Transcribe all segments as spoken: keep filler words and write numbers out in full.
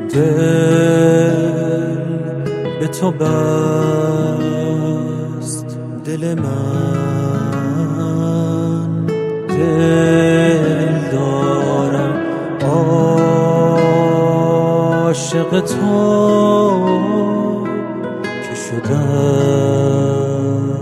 دل به تو بست، دل من دل دارم عاشق تو که شدم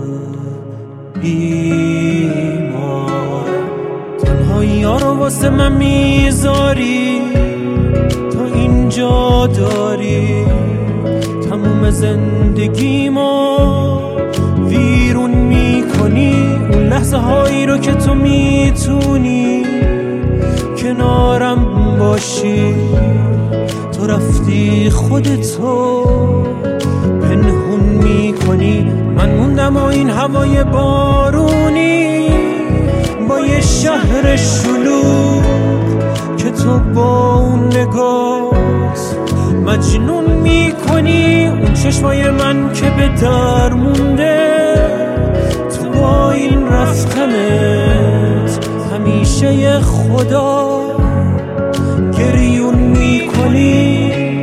بیمار. تنهایی ها رو واسه من میذاری، تو اینجا داری تموم زندگیمو ویرون میکنی. اون لحظه هایی رو که تو میتونی کنارم باشی، تو رفتی خودتو پنهون میکنی. من موندم و این هوای بارونی با یه شهر شلوغ که تو با اون نگاهت مجنون میکنی. اون چشمای من که به در مونده، تو با این رفتنت همیشه خدا گریون میکنی.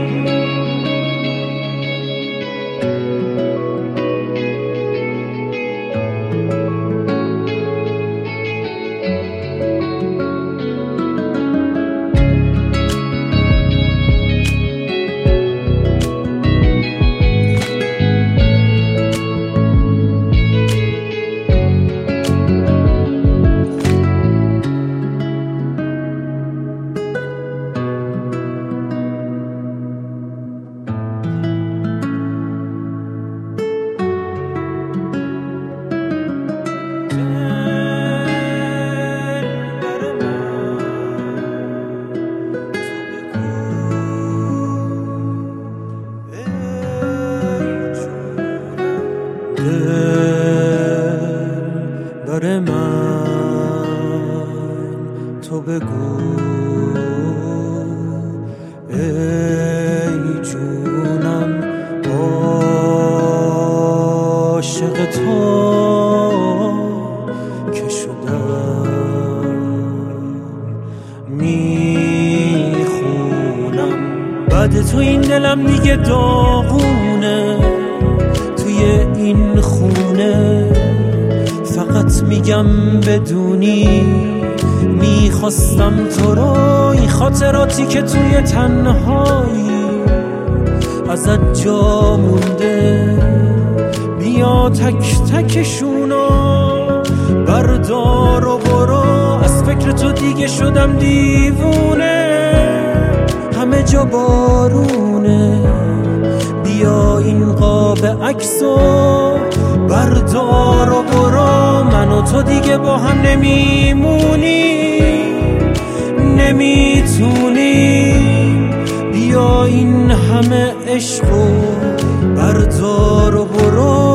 دل من تو بگو ای جونم عاشق تو که شدم میخونم. بعد تو این دلم دیگه داغونه، توی این خونه فقط میگم بدونی میخواستم تو رو. این خاطراتی که توی تنهایی ازت جا مونده، بیا تک تکشونو بردار و برو. از فکر تو دیگه شدم دیوونه، همه جا بارونه. بیا این قاب عکسو بردار و برو. من و تو دیگه با هم نمیمونی، نمیتونیم. بیا این همه عشقو بردار و برو.